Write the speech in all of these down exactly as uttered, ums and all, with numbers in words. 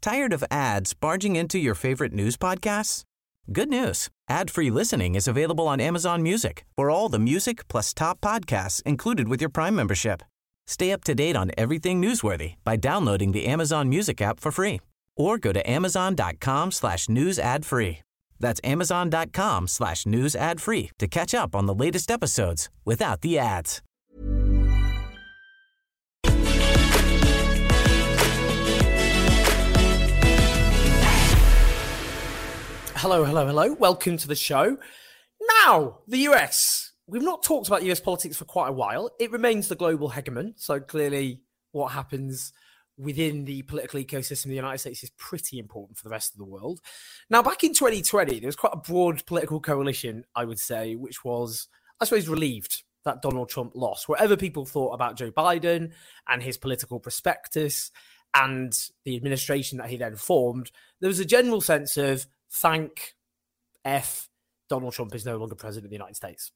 Tired of ads barging into your favorite news podcasts? Good news. Ad-free listening is available on Amazon Music for all the music plus top podcasts included with your Prime membership. Stay up to date on everything newsworthy by downloading the Amazon Music app for free or go to amazon.com slash news ad free. That's amazon.com slash news ad free to catch up on the latest episodes without the ads. Hello, hello, hello. Welcome to the show. Now, the U S. We've not talked about U S politics for quite a while. It remains the global hegemon. So clearly what happens within the political ecosystem of the United States is pretty important for the rest of the world. Now, back in twenty twenty, there was quite a broad political coalition, I would say, which was, I suppose, relieved that Donald Trump lost. Whatever people thought about Joe Biden and his political prospectus and the administration that he then formed, there was a general sense of thank F, Donald Trump is no longer president of the United States.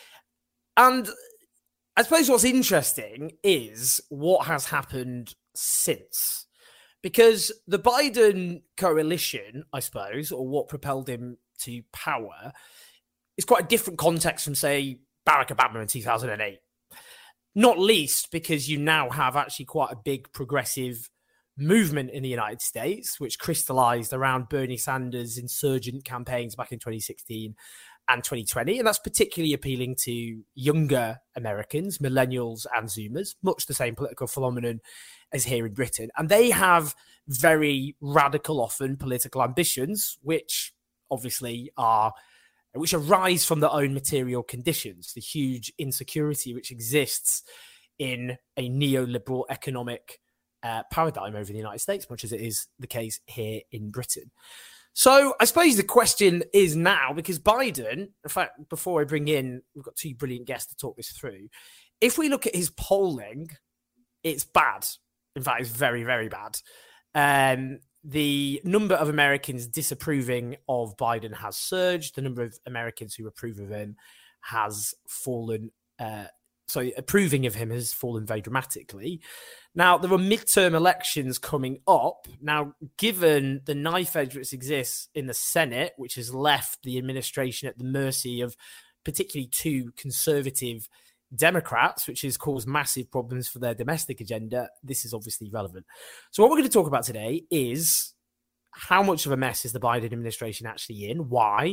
And I suppose what's interesting is what has happened since. Because the Biden coalition, I suppose, or what propelled him to power, is quite a different context from, say, Barack Obama in two thousand eight. Not least because you now have actually quite a big progressive movement in the United States, which crystallized around Bernie Sanders' insurgent campaigns back in twenty sixteen and twenty twenty. And that's particularly appealing to younger Americans, millennials and Zoomers, much the same political phenomenon as here in Britain. And they have very radical, often political ambitions, which obviously are, which arise from their own material conditions, the huge insecurity which exists in a neoliberal economic Uh, paradigm over the United States, much as it is the case here in Britain. So I suppose the question is now, because Biden, in fact, before I bring in, we've got two brilliant guests to talk this through. If we look at his polling, it's bad. In fact, it's very, very bad. Um, the number of Americans disapproving of Biden has surged. The number of Americans who approve of him has fallen uh, So approving of him has fallen very dramatically. Now, there are midterm elections coming up. Now, given the knife edge which exists in the Senate, which has left the administration at the mercy of particularly two conservative Democrats, which has caused massive problems for their domestic agenda, this is obviously relevant. So what we're going to talk about today is how much of a mess is the Biden administration actually in? Why?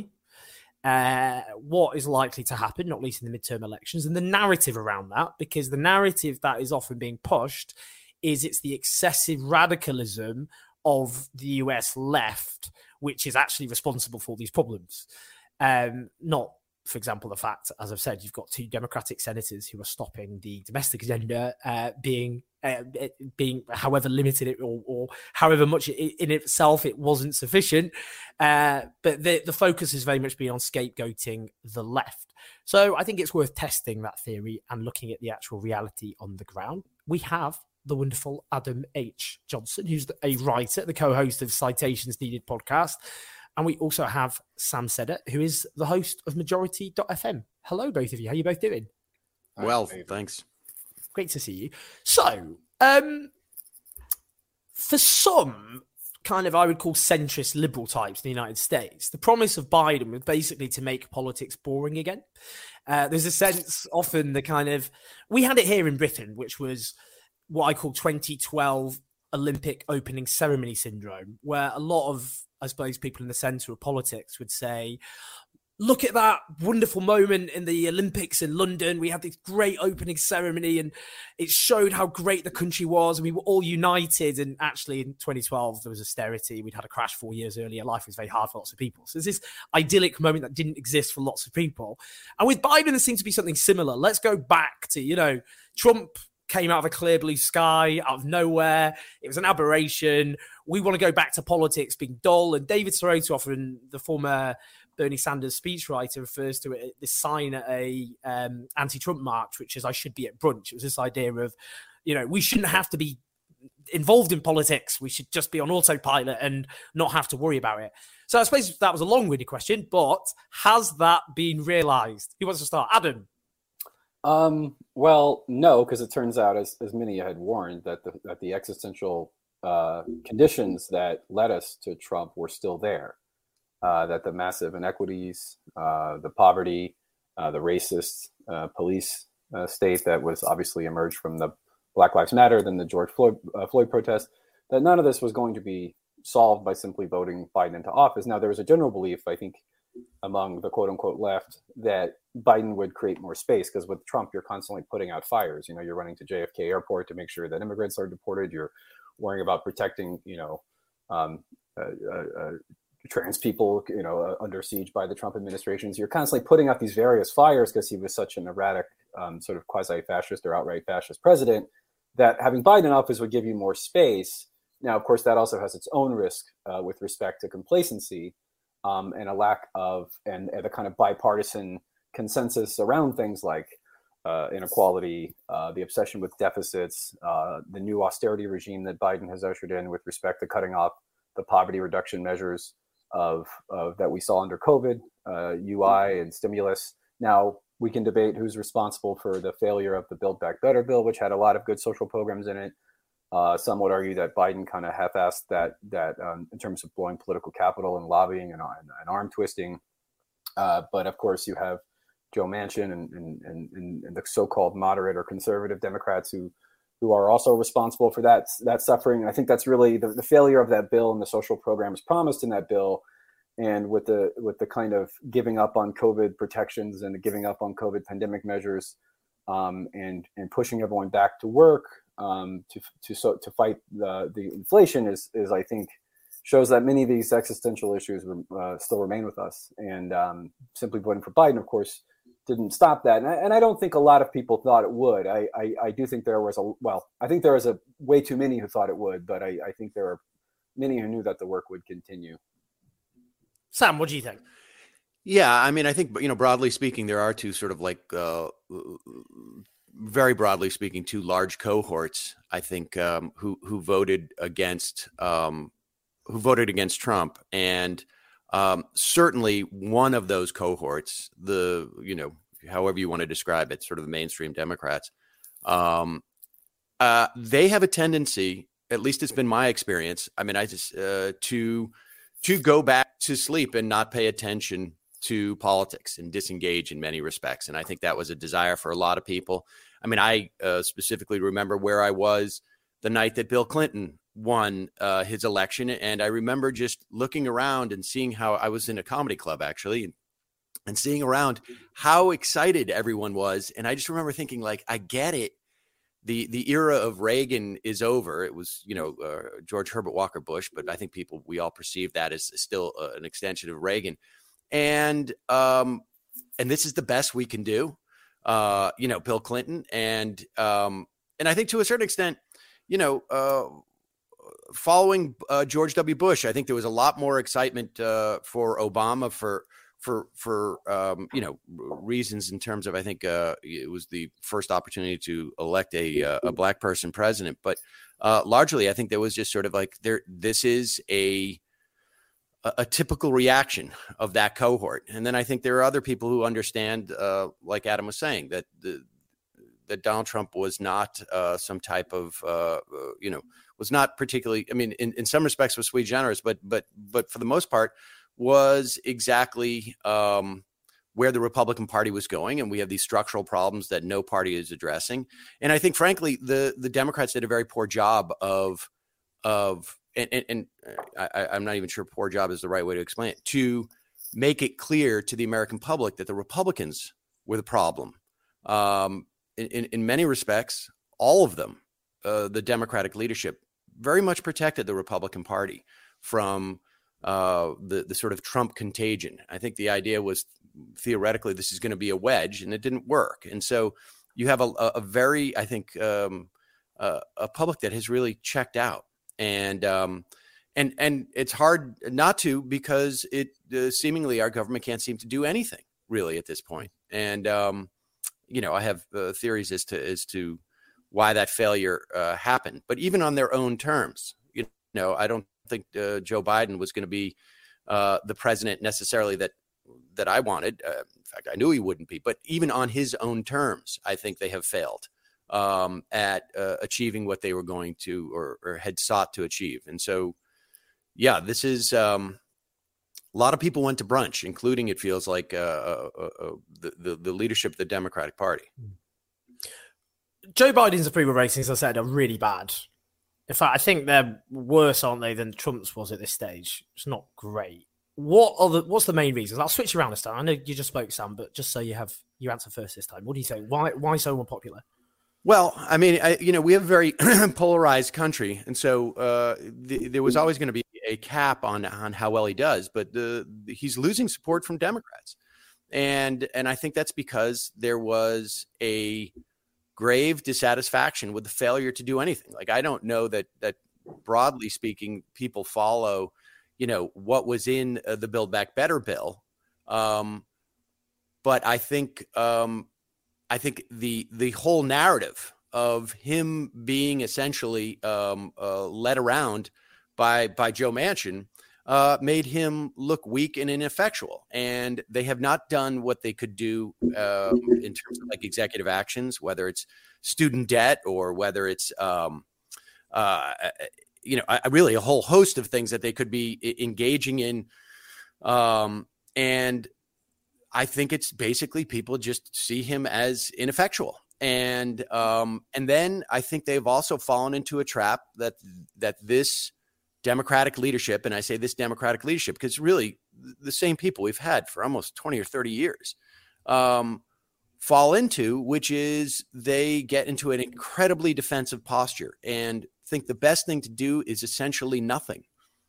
Uh, what is likely to happen, not least in the midterm elections, and the narrative around that, because the narrative that is often being pushed is it's the excessive radicalism of the U S left, which is actually responsible for these problems. Um, not, for example, the fact, as I've said, you've got two Democratic senators who are stopping the domestic agenda uh, being, uh, being however limited it or, or however much it, in itself it wasn't sufficient. Uh, but the, the focus has very much been on scapegoating the left. So I think it's worth testing that theory and looking at the actual reality on the ground. We have the wonderful Adam H. Johnson, who's a writer, the co-host of Citations Needed podcast. And we also have Sam Seder, who is the host of Majority dot f m. Hello, both of you. How are you both doing? Well, thanks. Great to see you. So, um, for some kind of, I would call centrist liberal types in the United States, the promise of Biden was basically to make politics boring again. Uh, there's a sense, often the kind of, we had it here in Britain, which was what I call twenty twelve Olympic opening ceremony syndrome, where a lot of, I suppose, people in the centre of politics would say, look at that wonderful moment in the Olympics in London. We had this great opening ceremony and it showed how great the country was. And we were all united. And actually in twenty twelve, there was austerity. We'd had a crash four years earlier. Life was very hard for lots of people. So there's this idyllic moment that didn't exist for lots of people. And with Biden, there seemed to be something similar. Let's go back to, you know, Trump came out of a clear blue sky, out of nowhere. It was an aberration. We want to go back to politics being dull. And David Soroto, often the former Bernie Sanders speechwriter, refers to it, this sign at a um, anti-Trump march, which is, I should be at brunch. It was this idea of, you know, we shouldn't have to be involved in politics. We should just be on autopilot and not have to worry about it. So I suppose that was a long-winded question, but has that been realised? Who wants to start? Adam? Um, well, no, because it turns out, as, as many had warned, that the, that the existential uh, conditions that led us to Trump were still there. Uh, that the massive inequities, uh, the poverty, uh, the racist uh, police uh, state that was obviously emerged from the Black Lives Matter, then the George Floyd, uh, Floyd protest, that none of this was going to be solved by simply voting Biden into office. Now, there was a general belief, I think, among the quote unquote left that Biden would create more space, because with Trump, you're constantly putting out fires. You know, you're running to J F K airport to make sure that immigrants are deported. You're worrying about protecting, you know, um, uh, uh, uh, trans people, you know, uh, under siege by the Trump administrations. You're constantly putting out these various fires because he was such an erratic um, sort of quasi-fascist or outright fascist president, that having Biden in office would give you more space. Now, of course, that also has its own risk uh, with respect to complacency um, and a lack of, and, and the kind of bipartisan consensus around things like uh, inequality, uh, the obsession with deficits, uh, the new austerity regime that Biden has ushered in with respect to cutting off the poverty reduction measures of, of that we saw under COVID, uh, U I and stimulus. Now, we can debate who's responsible for the failure of the Build Back Better bill, which had a lot of good social programs in it. Uh, some would argue that Biden kind of half-assed that, that um, in terms of blowing political capital and lobbying and, and, and arm twisting. Uh, but of course, you have Joe Manchin and, and, and, and the so-called moderate or conservative Democrats who who are also responsible for that that suffering. I think that's really the, the failure of that bill and the social programs promised in that bill, and with the with the kind of giving up on COVID protections and the giving up on COVID pandemic measures, um, and and pushing everyone back to work um, to to so to fight the the inflation is is I think shows that many of these existential issues uh, still remain with us. And um, simply voting for Biden, of course, didn't stop that. And I, and I don't think a lot of people thought it would. I, I, I do think there was a, well, I think there was a way too many who thought it would, but I, I think there are many who knew that the work would continue. Sam, what do you think? Yeah, I mean, I think, you know, broadly speaking, there are two sort of like, uh, very broadly speaking, two large cohorts, I think, um, who, who voted against, um, who voted against Trump. And Um, certainly one of those cohorts, the, you know, however you want to describe it, sort of the mainstream Democrats, um, uh, they have a tendency, at least it's been my experience, I mean, I just, uh, to, to go back to sleep and not pay attention to politics and disengage in many respects. And I think that was a desire for a lot of people. I mean, I uh, specifically remember where I was the night that Bill Clinton won uh, his election. And I remember just looking around and seeing how I was in a comedy club, actually, and, and seeing around how excited everyone was. And I just remember thinking, like, I get it. The the era of Reagan is over. It was, you know, uh, George Herbert Walker Bush, but I think people, we all perceive that as still uh, an extension of Reagan. And, um, and this is the best we can do, uh, you know, Bill Clinton. And, um, and I think to a certain extent, you know, uh, following uh, George W. Bush, I think there was a lot more excitement uh, for Obama for for for um, you know, reasons in terms of, I think uh, it was the first opportunity to elect a uh, a black person president. But uh, largely, I think there was just sort of like there. This is a a typical reaction of that cohort, and then I think there are other people who understand, uh, like Adam was saying, that the that Donald Trump was not uh, some type of uh, you know. was not particularly, I mean, in, in some respects was sui generis, but but but for the most part was exactly um, where the Republican Party was going. And we have these structural problems that no party is addressing. And I think, frankly, the the Democrats did a very poor job of, of and, and, and I, I'm not even sure poor job is the right way to explain it, to make it clear to the American public that the Republicans were the problem. Um, in, in, in many respects, all of them, uh, the Democratic leadership, very much protected the Republican Party from uh, the, the sort of Trump contagion. I think the idea was theoretically this is going to be a wedge, and it didn't work. And so you have a, a very, I think, um, uh, a public that has really checked out. And um, and and it's hard not to, because it uh, seemingly our government can't seem to do anything really at this point. And, um, you know, I have uh, theories as to as to why that failure uh, happened, but even on their own terms, you know, I don't think uh, Joe Biden was going to be uh, the president necessarily that that I wanted. Uh, in fact, I knew he wouldn't be, but even on his own terms, I think they have failed. um, at uh, achieving what they were going to or, or had sought to achieve. And so, yeah, this is um, a lot of people went to brunch, including, it feels like, uh, uh, uh, the, the the leadership of the Democratic Party. Joe Biden's approval ratings, as I said, are really bad. In fact, I think they're worse, aren't they, than Trump's was at this stage. It's not great. What are the, what's the main reasons? I'll switch around this time. I know you just spoke, Sam, but just so you have your answer first this time. What do you say? Why why so unpopular? Well, I mean, I, you know, we have a very polarized country, and so uh, the, there was always going to be a cap on on how well he does. But the, the he's losing support from Democrats, and and I think that's because there was a grave dissatisfaction with the failure to do anything. Like, I don't know that that broadly speaking, people follow, you know, what was in uh, the Build Back Better bill, um, but I think. Um, I think the the whole narrative of him being essentially um, uh, led around by by Joe Manchin uh, made him look weak and ineffectual. And they have not done what they could do um, in terms of like executive actions, whether it's student debt or whether it's um, uh, you know a, really a whole host of things that they could be engaging in, um, and. I think it's basically people just see him as ineffectual. And um, and then I think they've also fallen into a trap that that this Democratic leadership, and I say this Democratic leadership because really the same people we've had for almost twenty or thirty years, um, fall into, which is they get into an incredibly defensive posture and think the best thing to do is essentially nothing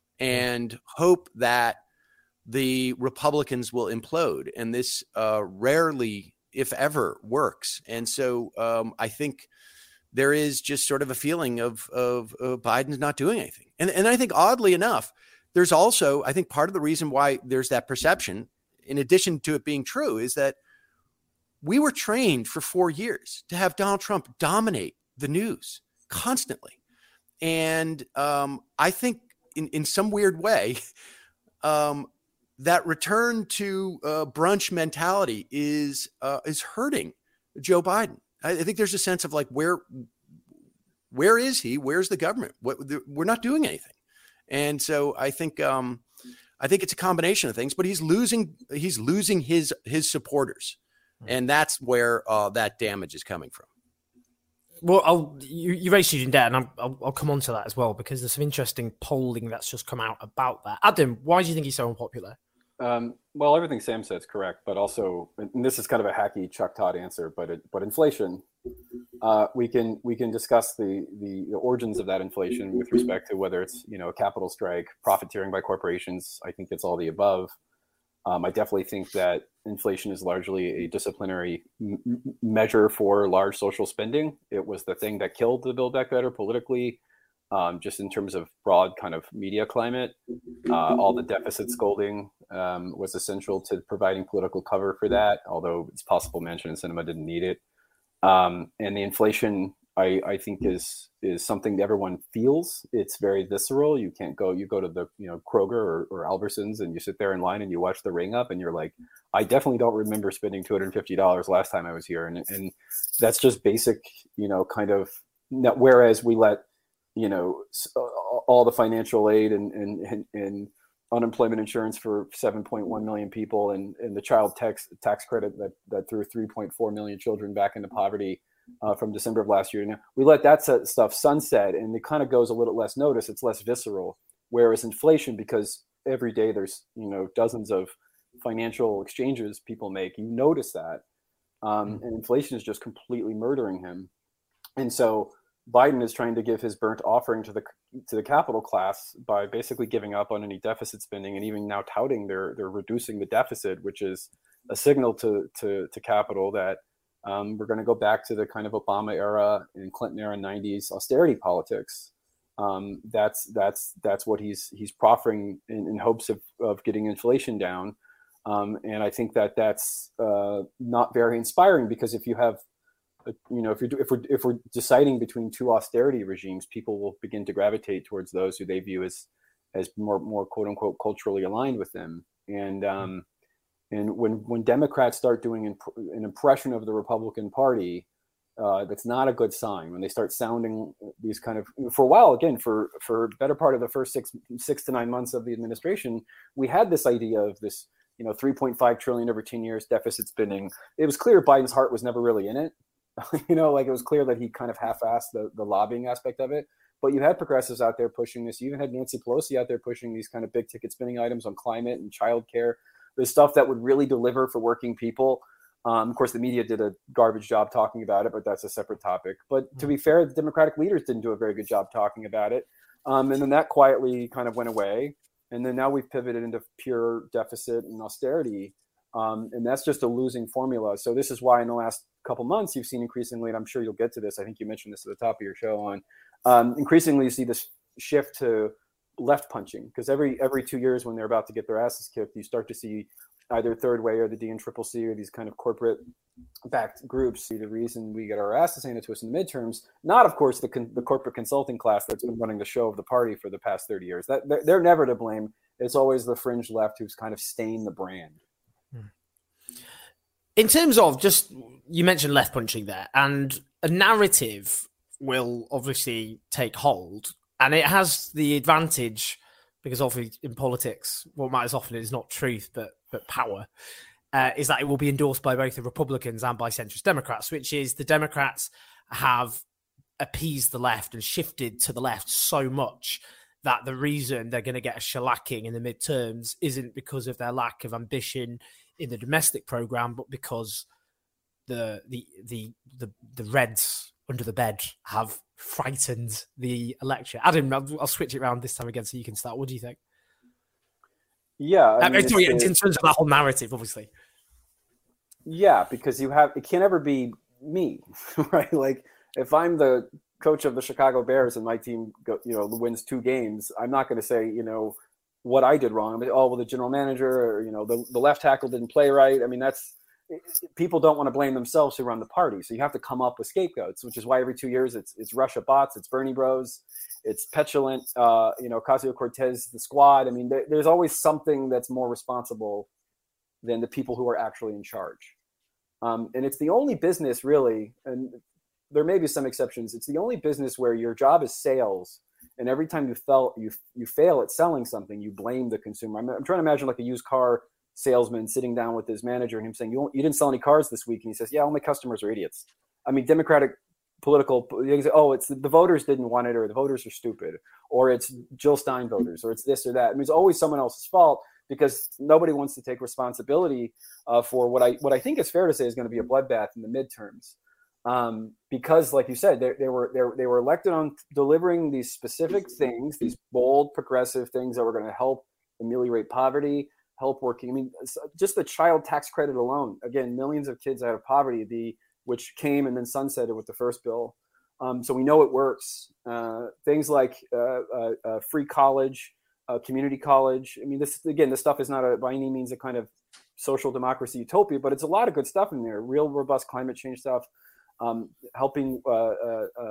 and hope that the Republicans will implode. And this uh, rarely, if ever, works. And so um, I think there is just sort of a feeling of, of, of Biden's not doing anything. And, and I think oddly enough, there's also, I think part of the reason why there's that perception, in addition to it being true, is that we were trained for four years to have Donald Trump dominate the news constantly. And um, I think in, in some weird way, um, that return to uh, brunch mentality is uh, is hurting Joe Biden. I, I think there's a sense of like, where where is he? Where's the government? What, we're not doing anything. And so I think um, I think it's a combination of things. But he's losing he's losing his his supporters, and that's where uh, that damage is coming from. Well, I'll, you, you raised student debt, and I'm, I'll, I'll come on to that as well, because there's some interesting polling that's just come out about that. Adam, why do you think he's so unpopular? Um, well, everything Sam said is correct, but also, and this is kind of a hacky Chuck Todd answer, but it, but inflation, uh, we can we can discuss the, the the origins of that inflation with respect to whether it's, you know, a capital strike, profiteering by corporations. I think it's all the above. Um, I definitely think that inflation is largely a disciplinary m- measure for large social spending. It was the thing that killed the Build Back Better politically, um, just in terms of broad kind of media climate. Uh, all the deficit scolding um, was essential to providing political cover for that, although it's possible Manchin and Sinema didn't need it. Um, and the inflation, I, I think, is is something that everyone feels. It's very visceral. You can't go, you go to the, you know, Kroger or, or Albertsons and you sit there in line and you watch the ring up and you're like, I definitely don't remember spending two hundred fifty dollars last time I was here. And, and that's just basic, you know, kind of, whereas we let, you know, all the financial aid and, and, and, and unemployment insurance for seven point one million people and, and the child tax tax credit that, that threw three point four million children back into poverty uh, from December of last year. Now, we let that stuff sunset, and it kind of goes a little less noticed. It's less visceral. Whereas inflation, because every day there's, you know, dozens of financial exchanges people make, you notice that. Um, mm-hmm. And inflation is just completely murdering him. And so Biden is trying to give his burnt offering to the to the capital class by basically giving up on any deficit spending, and even now touting they're they're reducing the deficit, which is a signal to to, to capital that um, we're going to go back to the kind of Obama era and Clinton era nineties austerity politics. Um, that's that's that's what he's he's proffering in, in hopes of of getting inflation down, um, and I think that that's uh, not very inspiring, because if you have You know, if you're if we're if we're deciding between two austerity regimes, people will begin to gravitate towards those who they view as as more more quote unquote culturally aligned with them. And um, and when when Democrats start doing imp- an impression of the Republican Party, Uh, that's not a good sign when they start sounding these kind of, for a while, again, for, for better part of the first six, six to nine months of the administration, we had this idea of this, you know, three point five trillion over ten years deficit spending. It was clear Biden's heart was never really in it. you know, like it was clear that he kind of half-assed the, the lobbying aspect of it. But you had progressives out there pushing this. You even had Nancy Pelosi out there pushing these kind of big ticket spending items on climate and childcare. The stuff that would really deliver for working people. Um, of course, the media did a garbage job talking about it, but that's a separate topic. But to be fair, the Democratic leaders didn't do a very good job talking about it. Um, and then that quietly kind of went away. And then now we've pivoted into pure deficit and austerity. Um, and that's just a losing formula. So this is why in the last couple months, you've seen increasingly, and I'm sure you'll get to this, I think you mentioned this at the top of your show on, um, increasingly you see this shift to left punching. Because every every two years when they're about to get their asses kicked, you start to see either Third Way or the D N C C C or these kind of corporate-backed groups see the reason we get our asses handed to us in the midterms. Not, of course, the con- the corporate consulting class that's been running the show of the party for the past thirty years. That they're, they're never to blame. It's always the fringe left who's kind of stained the brand. In terms of just, you mentioned left punching there, and a narrative will obviously take hold, and it has the advantage, because often in politics, what matters often is not truth, but but power, uh, is that it will be endorsed by both the Republicans and by centrist Democrats, which is the Democrats have appeased the left and shifted to the left so much that the reason they're going to get a shellacking in the midterms isn't because of their lack of ambition in the domestic program, but because the the the the, the Reds under the bed have frightened the electorate. Adam, I'll, I'll switch it around this time again so you can start. What do you think? Yeah. I I mean, sorry, in terms of that whole narrative, obviously. Yeah, because you have, it can't ever be me, right? Like if I'm the coach of the Chicago Bears and my team go, you know, wins two games, I'm not going to say, you know, what I did wrong. I mean, oh, well, the general manager or, you know, the, the left tackle didn't play right. I mean, that's, people don't want to blame themselves who run the party. So you have to come up with scapegoats, which is why every two years it's it's Russia bots, it's Bernie Bros, it's petulant, uh, you know, Ocasio-Cortez, the squad. I mean, there, there's always something that's more responsible than the people who are actually in charge. Um, and it's the only business really, and there may be some exceptions, it's the only business where your job is sales. And every time you fail, you you fail at selling something, you blame the consumer. I'm, I'm trying to imagine like a used car salesman sitting down with his manager and him saying, you, you didn't sell any cars this week. And he says, yeah, all my customers are idiots. I mean, Democratic political, say, oh, it's the voters didn't want it, or the voters are stupid, or it's Jill Stein voters, or it's this or that. I mean, it's always someone else's fault because nobody wants to take responsibility uh, for what I what I think is fair to say is going to be a bloodbath in the midterms. Um, because, like you said, they, they were they, they were elected on delivering these specific things, these bold, progressive things that were going to help ameliorate poverty, help working. I mean, just the child tax credit alone, again, millions of kids out of poverty, the which came and then sunsetted with the first bill. Um, so we know it works. Uh, things like uh, uh, uh, free college, uh, community college. I mean, this again, this stuff is not a, by any means a kind of social democracy utopia, but it's a lot of good stuff in there. Real robust climate change stuff, um, helping uh, uh, uh,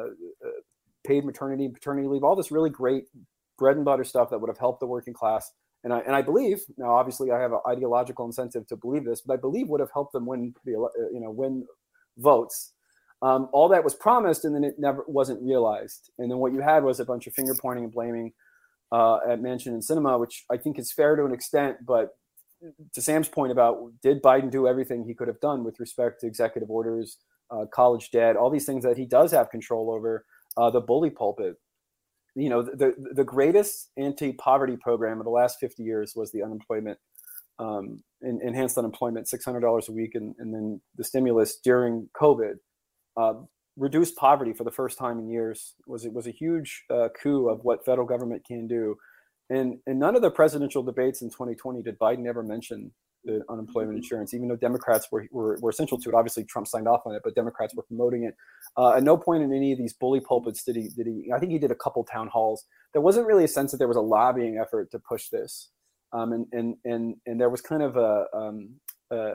paid maternity, paternity leave, all this really great bread and butter stuff that would have helped the working class. And I, and I believe, now obviously I have an ideological incentive to believe this, but I believe would have helped them win the, you know, win votes. Um, all that was promised and then it never wasn't realized. And then what you had was a bunch of finger pointing and blaming uh, at Manchin and Sinema, which I think is fair to an extent, but to Sam's point about did Biden do everything he could have done with respect to executive orders, uh, college debt, all these things that he does have control over, uh, the bully pulpit. You know, the the greatest anti-poverty program of the last fifty years was the unemployment, um, in, enhanced unemployment, six hundred dollars a week, and, and then the stimulus during COVID. Uh, reduced poverty for the first time in years. Was it was a huge uh, coup of what federal government can do. And in none of the presidential debates in twenty twenty did Biden ever mention the unemployment insurance, even though Democrats were, were, were essential to it. Obviously, Trump signed off on it, but Democrats were promoting it. Uh, at no point in any of these bully pulpits did he, did he, I think he did a couple town halls. There wasn't really a sense that there was a lobbying effort to push this. Um, and, and, and, and there was kind of a, um, a,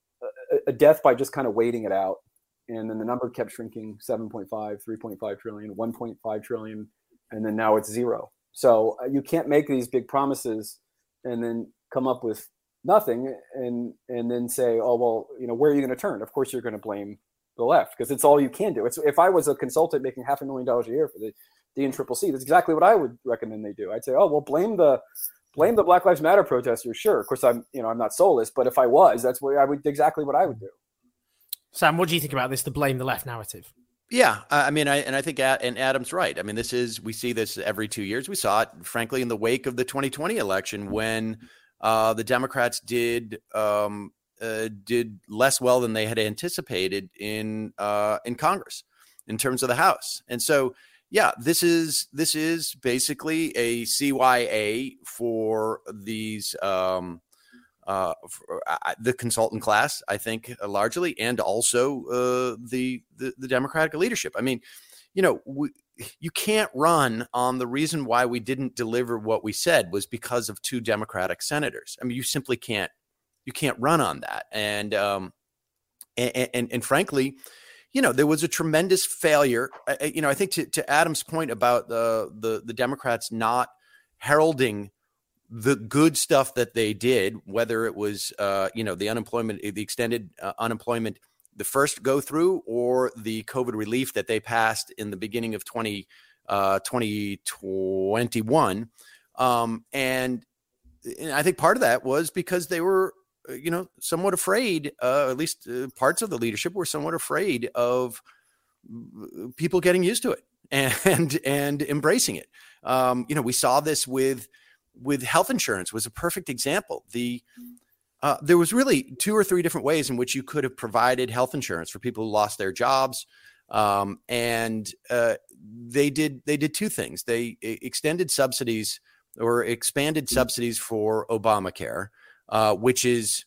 a death by just kind of waiting it out. And then the number kept shrinking, seven point five, three point five trillion, one point five trillion, and then now it's zero. So uh, you can't make these big promises and then come up with nothing and and then say, oh, well, you know, where are you going to turn? Of course, you're going to blame the left, because it's all you can do. It's if I was a consultant making half a million dollars a year for the D N C C C, that's exactly what I would recommend they do. I'd say, oh well, blame the blame the Black Lives Matter protesters. Sure, of course I'm you know I'm not soulless, but if I was, that's what I would exactly what I would do. Sam, what do you think about this? The blame the left narrative. Yeah, I mean, I and I think and Adam's right. I mean, this is we see this every two years. We saw it, frankly, in the wake of the twenty twenty election when uh, the Democrats did um, uh, did less well than they had anticipated in uh, in Congress in terms of the House. And so, yeah, this is this is basically a C Y A for these. Um, Uh, for, uh, the consultant class, I think, uh, largely, and also uh, the, the the Democratic leadership. I mean, you know, we, you can't run on the reason why we didn't deliver what we said was because of two Democratic senators. I mean, you simply can't you can't run on that. And um, and, and and frankly, you know, there was a tremendous failure. I, you know, I think to, to Adam's point about the the the Democrats not heralding the good stuff that they did, whether it was, uh, you know, the unemployment, the extended uh, unemployment, the first go through, or the COVID relief that they passed in the beginning of twenty twenty-one. Um, and, and I think part of that was because they were, you know, somewhat afraid, uh, at least uh, parts of the leadership were somewhat afraid of people getting used to it and, and embracing it. Um, you know, we saw this with, with health insurance was a perfect example. The uh, there was really two or three different ways in which you could have provided health insurance for people who lost their jobs. Um, and uh, they did they did two things. They extended subsidies or expanded subsidies for Obamacare, uh, which is,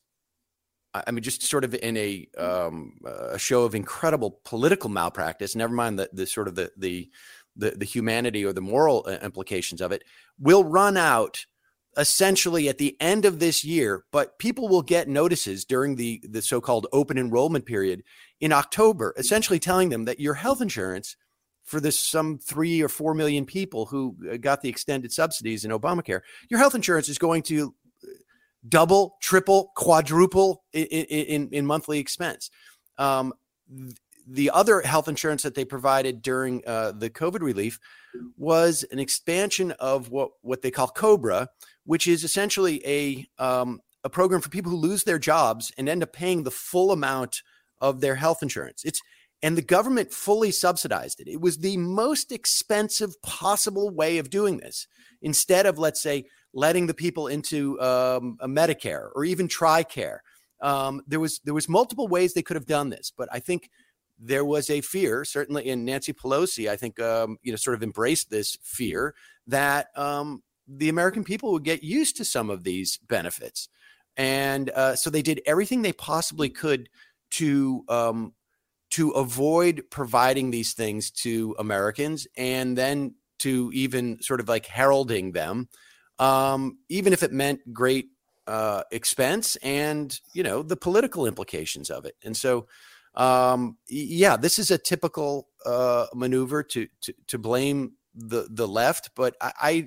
I mean, just sort of in a um, a show of incredible political malpractice. Never mind the the sort of the the the, the humanity or the moral implications of it, will run out essentially at the end of this year, but people will get notices during the, the so-called open enrollment period in October, essentially telling them that your health insurance for this some three or four million people who got the extended subsidies in Obamacare, your health insurance is going to double, triple, quadruple in, in, in monthly expense. Um, The other health insurance that they provided during uh, the COVID relief was an expansion of what, what they call COBRA, which is essentially a um, a program for people who lose their jobs and end up paying the full amount of their health insurance. It's and the government fully subsidized it. It was the most expensive possible way of doing this. Instead of, let's say, letting the people into um, a Medicare or even TRICARE, um, there was there was multiple ways they could have done this, but I think there was a fear, certainly in Nancy Pelosi, I think, um, you know, sort of embraced this fear that um, the American people would get used to some of these benefits. And uh, so they did everything they possibly could to um, to avoid providing these things to Americans and then to even sort of like heralding them, um, even if it meant great uh, expense and, you know, the political implications of it. And so Um, yeah, this is a typical uh, maneuver to, to to blame the the left, but I, I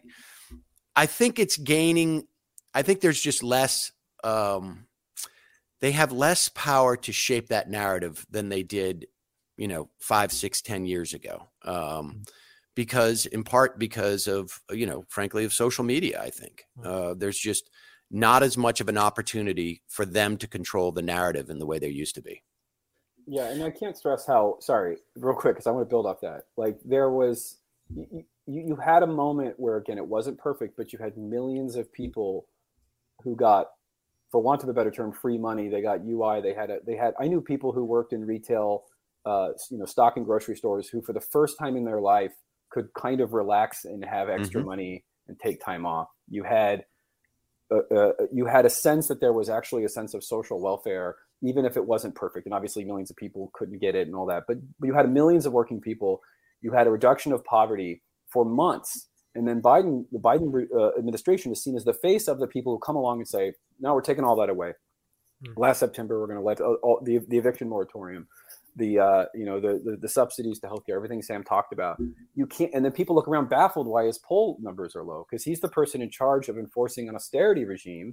I think it's gaining. I think there's just less. Um, they have less power to shape that narrative than they did, you know, five, six, ten years ago. Um, because in part because of you know, frankly, of social media. I think uh, there's just not as much of an opportunity for them to control the narrative in the way there used to be. Yeah, and I can't stress how, sorry, real quick, because I want to build off that. Like, there was, you, you had a moment where, again, it wasn't perfect, but you had millions of people who got, for want of a better term, free money. They got U I. They had, a, they had, I knew people who worked in retail, uh, you know, stock and grocery stores who, for the first time in their life, could kind of relax and have extra mm-hmm. money and take time off. You had, uh, uh, you had a sense that there was actually a sense of social welfare, even if it wasn't perfect. And obviously millions of people couldn't get it and all that, but, but you had millions of working people. You had a reduction of poverty for months. And then Biden, the Biden uh, administration is seen as the face of the people who come along and say, no, we're taking all that away. Mm-hmm. Last September, we're going to let all, all, the, the eviction moratorium, the, uh, you know, the, the, the subsidies to healthcare, everything Sam talked about. You can't, and then people look around baffled why his poll numbers are low, because he's the person in charge of enforcing an austerity regime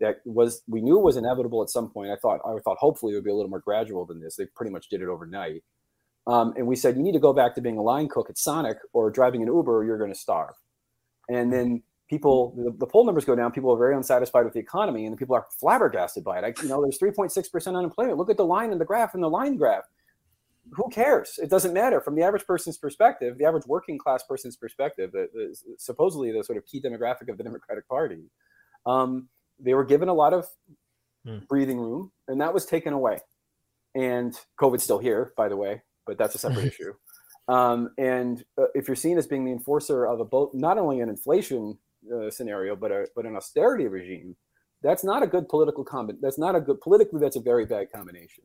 that was, we knew it was inevitable at some point. I thought, I thought hopefully it would be a little more gradual than this. They pretty much did it overnight. Um, and we said, you need to go back to being a line cook at Sonic or driving an Uber, or you're going to starve. And then people, the, the poll numbers go down. People are very unsatisfied with the economy, and the people are flabbergasted by it. I, you know, there's three point six percent unemployment. Look at the line in the graph, and the line graph. Who cares? It doesn't matter. From the average person's perspective, the average working class person's perspective, the, the, supposedly the sort of key demographic of the Democratic Party, um, they were given a lot of hmm. breathing room, and that was taken away. And COVID's still here, by the way, but that's a separate issue. Um, and uh, if you're seen as being the enforcer of a both, not only an inflation uh, scenario, but a, but an austerity regime, that's not a good political combi- That's not a good politically. That's a very bad combination.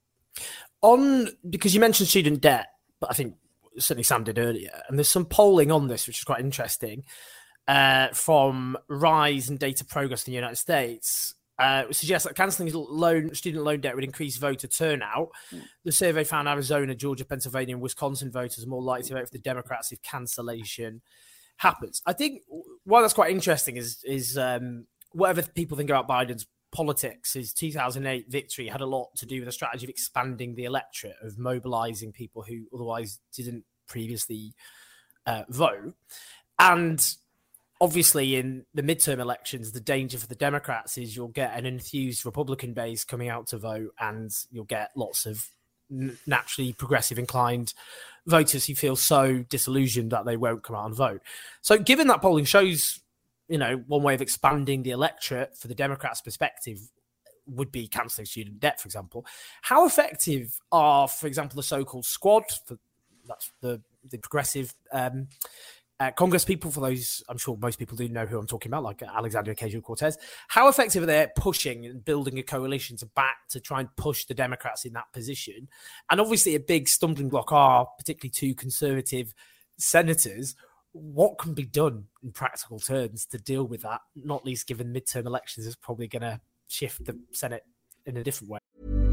On because you mentioned student debt, but I think certainly Sam did earlier, and there's some polling on this which is quite interesting uh, from Rise and Data Progress in the United States. Uh, it suggests that cancelling loan, student loan debt would increase voter turnout. Mm. The survey found Arizona, Georgia, Pennsylvania, and Wisconsin voters are more likely to vote for the Democrats if cancellation happens. I think why that's quite interesting is is um, whatever people think about Biden's politics, his two thousand eight victory had a lot to do with a strategy of expanding the electorate, of mobilizing people who otherwise didn't previously uh, vote. And obviously, in the midterm elections, the danger for the Democrats is you'll get an enthused Republican base coming out to vote, and you'll get lots of n- naturally progressive inclined voters who feel so disillusioned that they won't come out and vote. So given that polling shows, you know, one way of expanding the electorate for the Democrats' perspective would be cancelling student debt, for example. How effective are, for example, the so-called squad, for, that's the, the progressive um, uh, Congress people, for those, I'm sure most people do know who I'm talking about, like Alexandria Ocasio-Cortez. How effective are they at pushing and building a coalition to back, to try and push the Democrats in that position? And obviously a big stumbling block are particularly two conservative senators. What can be done in practical terms to deal with that, not least given midterm elections is probably going to shift the Senate in a different way?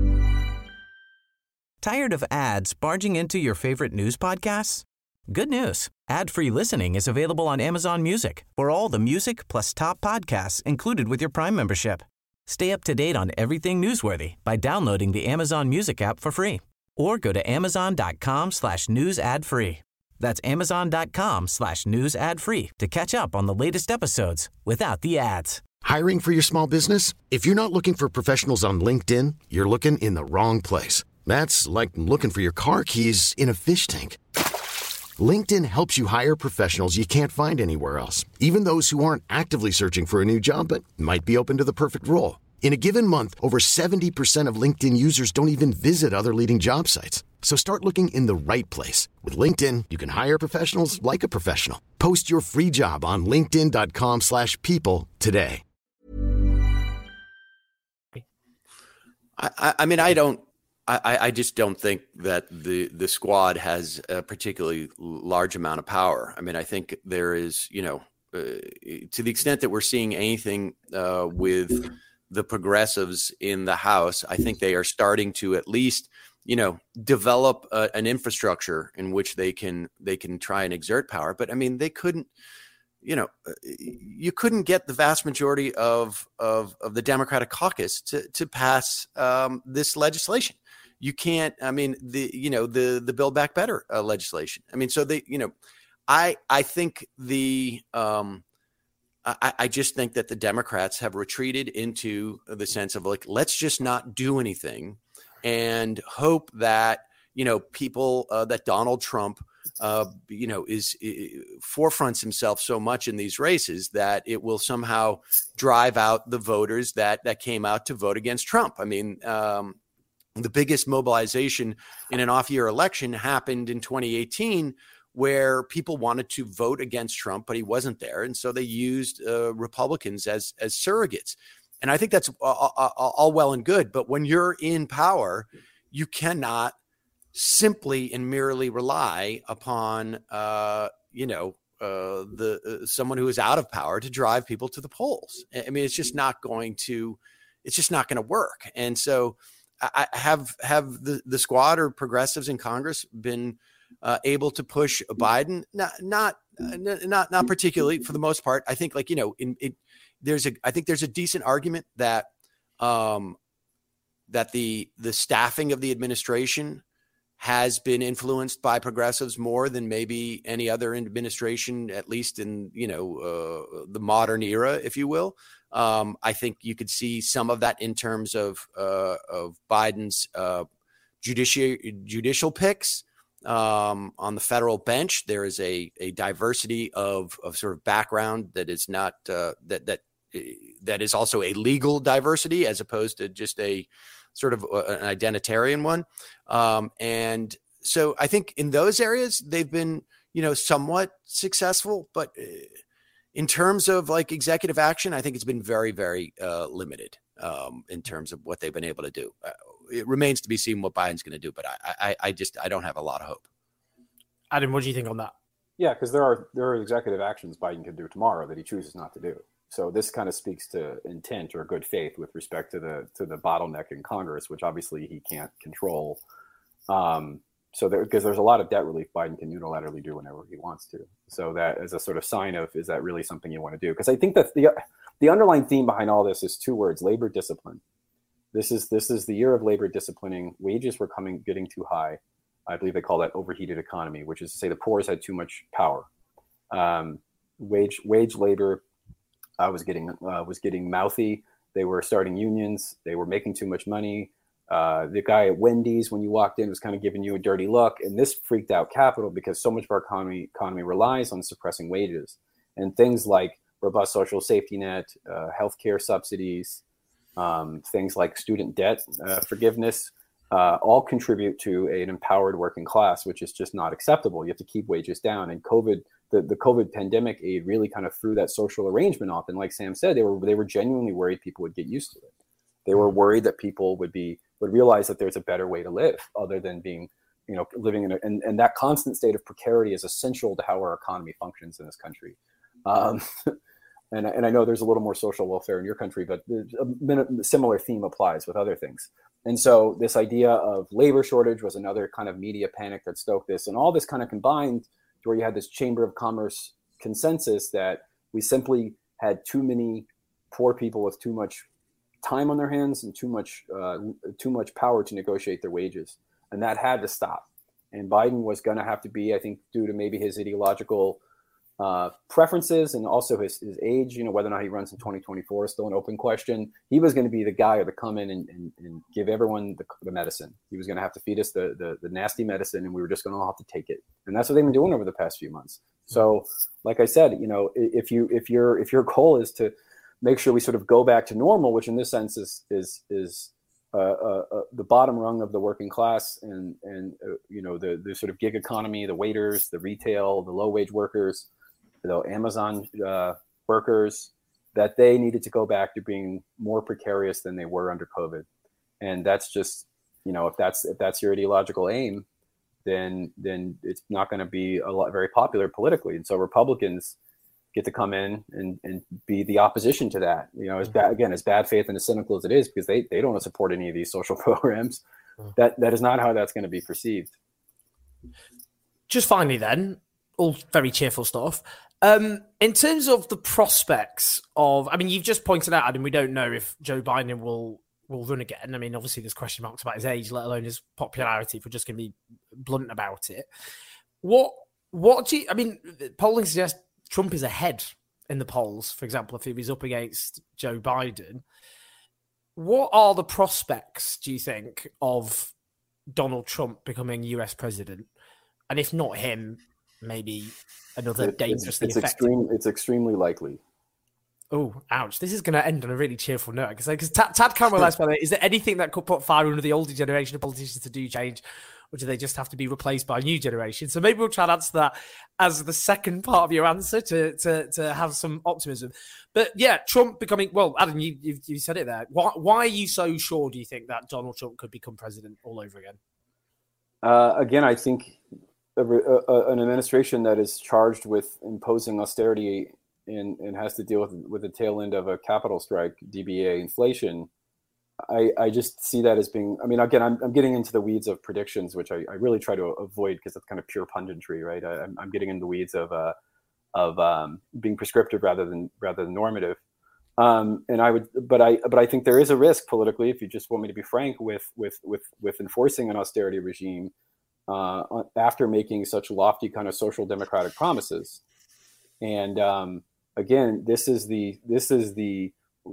Tired of ads barging into your favorite news podcasts? Good news. Ad-free listening is available on Amazon Music for all the music plus top podcasts included with your Prime membership. Stay up to date on everything newsworthy by downloading the Amazon Music app for free or go to amazon.com slash news ad free. That's amazon.com slash news ad free to catch up on the latest episodes without the ads. Hiring for your small business? If you're not looking for professionals on LinkedIn, you're looking in the wrong place. That's like looking for your car keys in a fish tank. LinkedIn helps you hire professionals you can't find anywhere else, even those who aren't actively searching for a new job but might be open to the perfect role. In a given month, over seventy percent of LinkedIn users don't even visit other leading job sites. So start looking in the right place. With LinkedIn, you can hire professionals like a professional. Post your free job on linkedin.com slash people today. I, I mean, I don't, I, I just don't think that the, the squad has a particularly large amount of power. I mean, I think there is, you know, uh, to the extent that we're seeing anything uh, with the progressives in the House, I think they are starting to at least, you know, develop a, an infrastructure in which they can they can try and exert power. But I mean, they couldn't, you know, you couldn't get the vast majority of of, of the Democratic caucus to to pass um, this legislation. You can't. I mean, the you know the the Build Back Better uh, legislation. I mean, so they, you know, I I think the um, I, I just think that the Democrats have retreated into the sense of like, let's just not do anything and hope that, you know, people uh, that Donald Trump, uh, you know, is, is forefronts himself so much in these races that it will somehow drive out the voters that that came out to vote against Trump. I mean, um, the biggest mobilization in an off-year election happened in twenty eighteen, where people wanted to vote against Trump, but he wasn't there, and so they used uh, Republicans as as surrogates. And I think that's all, all, all well and good, but when you're in power, you cannot simply and merely rely upon, uh, you know, uh, the uh, someone who is out of power to drive people to the polls. I mean, it's just not going to, it's just not going to work. And so, I have have the the squad or progressives in Congress been uh, able to push Biden? Not not not not particularly for the most part. I think, like, you know, in, in there's a I think there's a decent argument that um, that the the staffing of the administration has been influenced by progressives more than maybe any other administration, at least in, you know, uh, the modern era, if you will. Um, I think you could see some of that in terms of uh, of Biden's uh, judicial judicial picks um, on the federal bench. There is a a diversity of of sort of background that is not uh, that that that is also a legal diversity as opposed to just a sort of an identitarian one. Um, and so I think in those areas, they've been, you know, somewhat successful, but in terms of like executive action, I think it's been very, very uh, limited um, in terms of what they've been able to do. Uh, it remains to be seen what Biden's going to do, but I, I, I just, I don't have a lot of hope. Adam, what do you think on that? Yeah, because there are, there are executive actions Biden can do tomorrow that he chooses not to do. So this kind of speaks to intent or good faith with respect to the to the bottleneck in Congress, which obviously he can't control. Um, so there, because there's a lot of debt relief Biden can unilaterally do whenever he wants to. So that is a sort of sign of, is that really something you want to do? Because I think that the the underlying theme behind all this is two words: labor discipline. This is this is the year of labor disciplining. Wages were coming getting too high. I believe they call that overheated economy, which is to say the poor's had too much power. Um, wage wage labor. I was getting uh, was getting mouthy. They were starting unions. They were making too much money. Uh, the guy at Wendy's, when you walked in, was kind of giving you a dirty look. And this freaked out capital because so much of our economy economy relies on suppressing wages. And things like robust social safety net, uh, healthcare subsidies, um, things like student debt uh, forgiveness, uh, all contribute to an empowered working class, which is just not acceptable. You have to keep wages down. And COVID. The, the COVID pandemic aid really kind of threw that social arrangement off. And like Sam said, they were they were genuinely worried people would get used to it. They were worried that people would be would realize that there's a better way to live other than being, you know, living in a, and, and that constant state of precarity is essential to how our economy functions in this country. Um, and, and I know there's a little more social welfare in your country, but a similar theme applies with other things. And so this idea of labor shortage was another kind of media panic that stoked this. And all this kind of combined where you had this Chamber of Commerce consensus that we simply had too many poor people with too much time on their hands and too much uh, too much power to negotiate their wages. And that had to stop. And Biden was going to have to be, I think, due to maybe his ideological uh, preferences and also his, his age, you know, whether or not he runs in twenty twenty-four is still an open question. He was going to be the guy to come in and, and, and give everyone the, the medicine. He was going to have to feed us the, the, the nasty medicine, and we were just going to all have to take it. And that's what they've been doing over the past few months. So, like I said, you know, if you if your if your goal is to make sure we sort of go back to normal, which in this sense is is is uh, uh, uh, the bottom rung of the working class, and and uh, you know the the sort of gig economy, the waiters, the retail, the low wage workers, the Amazon uh, workers, that they needed to go back to being more precarious than they were under COVID. And that's just, you know, if that's if that's your ideological aim, then then it's not going to be a lot very popular politically. And so Republicans get to come in and, and be the opposition to that. You know, as bad, again, as bad faith and as cynical as it is, because they, they don't want to support any of these social programs. That that is not how that's going to be perceived. Just finally then, all very cheerful stuff. Um, in terms of the prospects of, I mean, you've just pointed out, Adam, we don't know if Joe Biden will will run again. I mean, obviously there's question marks about his age, let alone his popularity, if we're just going to be blunt about it. What, what do you, I mean, polling suggests Trump is ahead in the polls, for example, if he was up against Joe Biden. What are the prospects, do you think, of Donald Trump becoming U S president? And if not him, maybe another it, dangerously it's, it's effective. Extreme, it's extremely likely. Oh, ouch. This is going to end on a really cheerful note. Because Tad, Tad Cameron asked, by the way, is there anything that could put fire under the older generation of politicians to do change? Or do they just have to be replaced by a new generation? So maybe we'll try and answer that as the second part of your answer to to, to have some optimism. But yeah, Trump becoming, well, Adam, you, you, you said it there. Why, why are you so sure, do you think, that Donald Trump could become president all over again? Uh, again, I think a, a, an administration that is charged with imposing austerity and, and has to deal with, with the tail end of a capital strike, D B A, inflation, I, I just see that as being, I mean, again, I'm, I'm getting into the weeds of predictions, which I, I really try to avoid because it's kind of pure punditry, right? I, I'm, I'm getting into the weeds of uh, of um, being prescriptive rather than rather than normative. Um, and I would, but I, but I think there is a risk politically, if you just want me to be frank, with with with with enforcing an austerity regime uh, after making such lofty kind of social democratic promises. And um, again, this is the this is the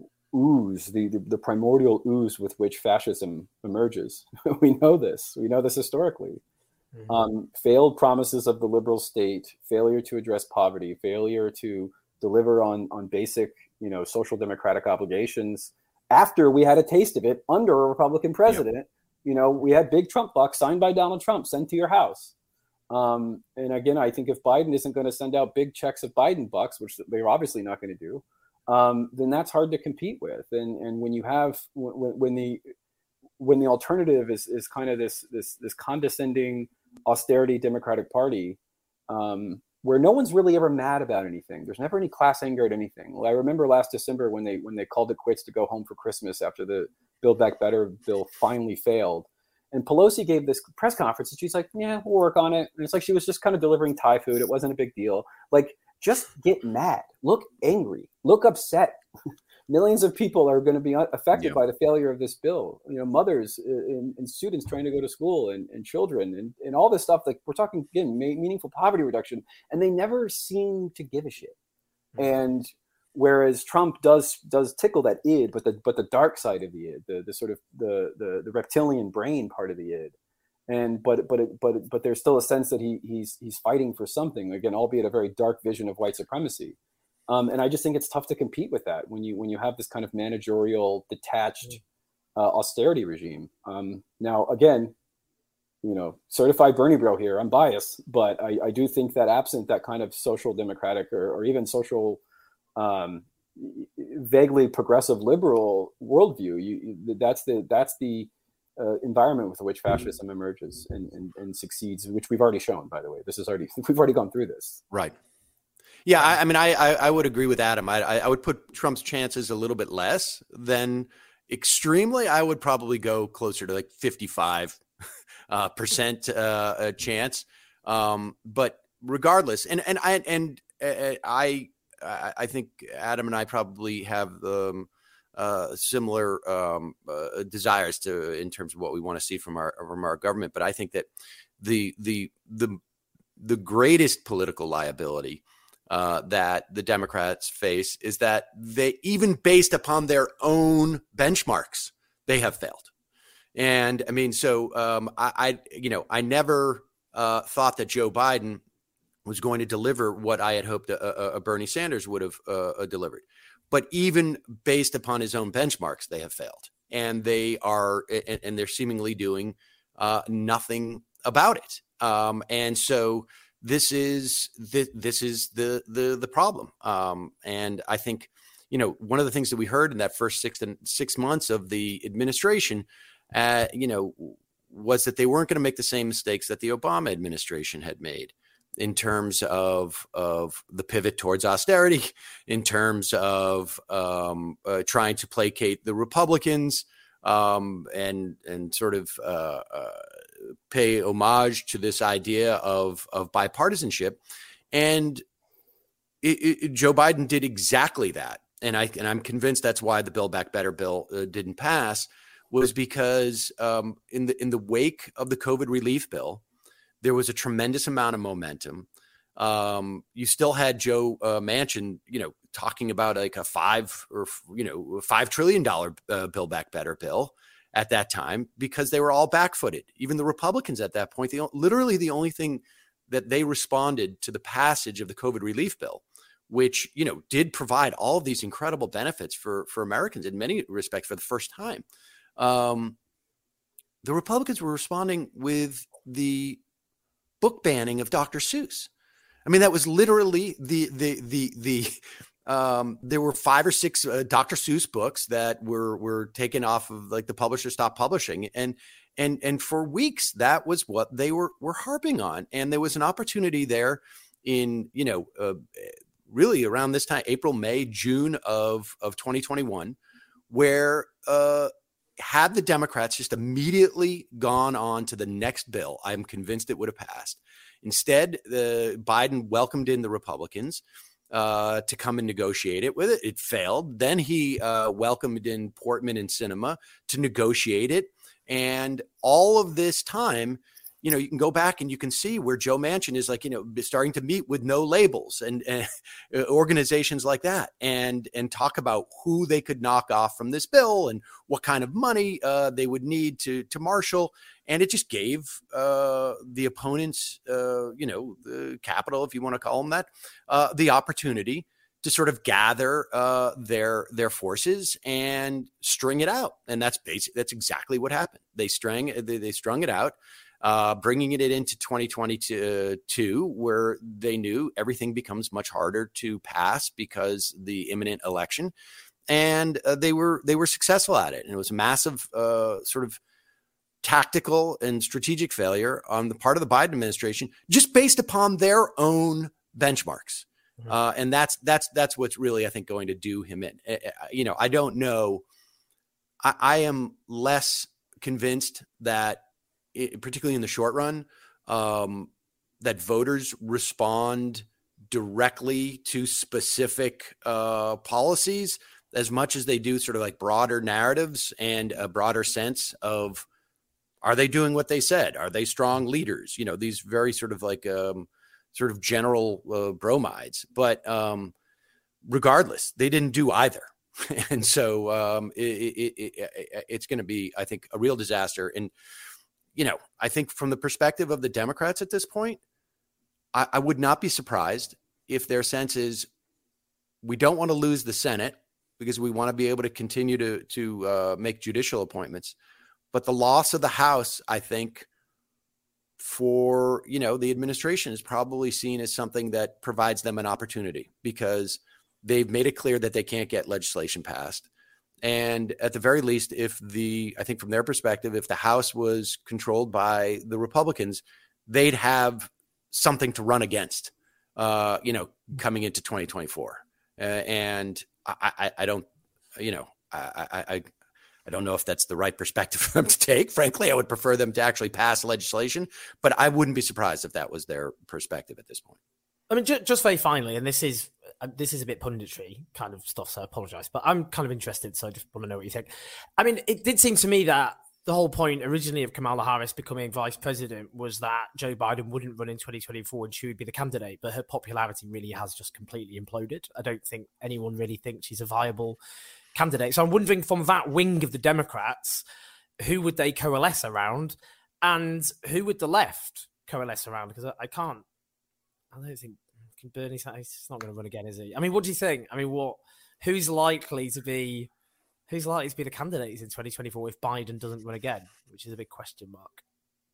ooze, the, the the primordial ooze with which fascism emerges. We know this. We know this historically. Mm-hmm. Um, failed promises of the liberal state, failure to address poverty, failure to deliver on on basic, you know, social democratic obligations. After we had a taste of it under a Republican president, yep. you know, we had big Trump bucks signed by Donald Trump sent to your house. Um, and again, I think if Biden isn't going to send out big checks of Biden bucks, which they're obviously not going to do, um, then that's hard to compete with. And and when you have when, when the when the alternative is is kind of this this this condescending austerity Democratic Party, um, where no one's really ever mad about anything. There's never any class anger at anything. Well, I remember last December when they when they called it quits to go home for Christmas after the Build Back Better bill finally failed. And Pelosi gave this press conference and she's like, yeah, we'll work on it. And it's like she was just kind of delivering Thai food. It wasn't a big deal. Like, just get mad. Look angry. Look upset. Millions of people are going to be affected yeah. by the failure of this bill. You know, mothers and, and students trying to go to school and, and children and, and all this stuff. Like, we're talking, again, meaningful poverty reduction. And they never seem to give a shit. Mm-hmm. And whereas Trump does does tickle that id, but the but the dark side of the id, the the sort of the the, the reptilian brain part of the id, and but but it, but but there's still a sense that he he's he's fighting for something, again, albeit a very dark vision of white supremacy. Um, and I just think it's tough to compete with that when you when you have this kind of managerial, detached uh, austerity regime. Um, now, again, you know, certified Bernie bro here. I'm biased, but I, I do think that absent that kind of social democratic or, or even social um, vaguely progressive liberal worldview, you, you, that's the that's the uh, environment with which fascism emerges and, and, and succeeds, which we've already shown, by the way. This is already we've already gone through this. Right. Yeah, I, I mean, I, I I would agree with Adam. I I would put Trump's chances a little bit less than extremely. I would probably go closer to like fifty-five uh, percent uh, a chance. Um, but regardless, and and I and uh, I. I think Adam and I probably have um, uh, similar um, uh, desires to in terms of what we want to see from our from our government. But I think that the the the the greatest political liability uh, that the Democrats face is that they, even based upon their own benchmarks, they have failed. And I mean, so um, I, I you know I never uh, thought that Joe Biden was going to deliver what I had hoped a, a Bernie Sanders would have uh, delivered. But even based upon his own benchmarks, they have failed. And they are, and, and they're seemingly doing uh, nothing about it. Um, and so this is, this, this is the, the, the problem. Um, and I think, you know, one of the things that we heard in that first six and six months of the administration, uh, you know, was that they weren't going to make the same mistakes that the Obama administration had made, in terms of of the pivot towards austerity, in terms of um, uh, trying to placate the Republicans um, and and sort of uh, uh, pay homage to this idea of of bipartisanship. And it, it, Joe Biden did exactly that. And I and I'm convinced that's why the Build Back Better bill uh, didn't pass, was because um, in the in the wake of the COVID relief bill, there was a tremendous amount of momentum. Um, you still had Joe uh, Manchin, you know, talking about like a five or, you know, five trillion dollars uh, Build Back Better bill at that time, because they were all backfooted. Even the Republicans at that point, the, literally the only thing that they responded to the passage of the COVID relief bill, which, you know, did provide all of these incredible benefits for, for Americans in many respects for the first time. Um, the Republicans were responding with the book banning of Doctor Seuss. I mean, that was literally the, the, the, the, um, there were five or six uh, Doctor Seuss books that were, were taken off of, like, the publisher stopped publishing. And, and, and for weeks, that was what they were, were harping on. And there was an opportunity there in, you know, uh, really around this time, April, May, June of, of twenty twenty-one, where, uh, had the Democrats just immediately gone on to the next bill, I'm convinced it would have passed. Instead, the Biden welcomed in the Republicans. uh, to come and negotiate it with it. It failed. Then he uh, welcomed in Portman and Sinema to negotiate it. And all of this time, you know, you can go back and you can see where Joe Manchin is like, you know, starting to meet with no labels and, and organizations like that and, and talk about who they could knock off from this bill and what kind of money uh, they would need to, to marshal. And it just gave uh, the opponents, uh, you know, the capital, if you want to call them that, uh, the opportunity to sort of gather uh, their their forces and string it out. And that's basic. That's exactly what happened. They strung they, they strung it out, uh, bringing it into twenty twenty-two, where they knew everything becomes much harder to pass because the imminent election, and uh, they were they were successful at it. And it was a massive uh, sort of tactical and strategic failure on the part of the Biden administration, just based upon their own benchmarks. Mm-hmm. Uh, and that's, that's, that's what's really, I think, going to do him in. Uh, you know, I don't know. I, I am less convinced that, it, particularly in the short run, um, that voters respond directly to specific uh, policies as much as they do sort of like broader narratives and a broader sense of, are they doing what they said? Are they strong leaders? You know, these very sort of like um, sort of general uh, bromides. But um, regardless, they didn't do either. And so um, it, it, it, it's going to be, I think, a real disaster. And, you know, I think from the perspective of the Democrats at this point, I, I would not be surprised if their sense is we don't want to lose the Senate because we want to be able to continue to, to uh, make judicial appointments. But the loss of the House, I think, for, you know, the administration is probably seen as something that provides them an opportunity because they've made it clear that they can't get legislation passed. And at the very least, if the, I think from their perspective, if the House was controlled by the Republicans, they'd have something to run against, uh, you know, coming into twenty twenty-four. Uh, and I, I, I don't, you know, I, I, I I don't know if that's the right perspective for them to take. Frankly, I would prefer them to actually pass legislation, but I wouldn't be surprised if that was their perspective at this point. I mean, just, just very finally, and this is uh, this is a bit punditry kind of stuff, so I apologize, but I'm kind of interested, so I just want to know what you think. I mean, it did seem to me that the whole point originally of Kamala Harris becoming vice president was that Joe Biden wouldn't run in twenty twenty-four and she would be the candidate, but her popularity really has just completely imploded. I don't think anyone really thinks she's a viable candidate. So I'm wondering, from that wing of the Democrats, who would they coalesce around and who would the left coalesce around? Because I, I can't, I don't think, can Bernie, he's not going to run again, is he? I mean, what do you think? I mean, what, who's likely to be, who's likely to be the candidates in twenty twenty-four if Biden doesn't run again, which is a big question mark.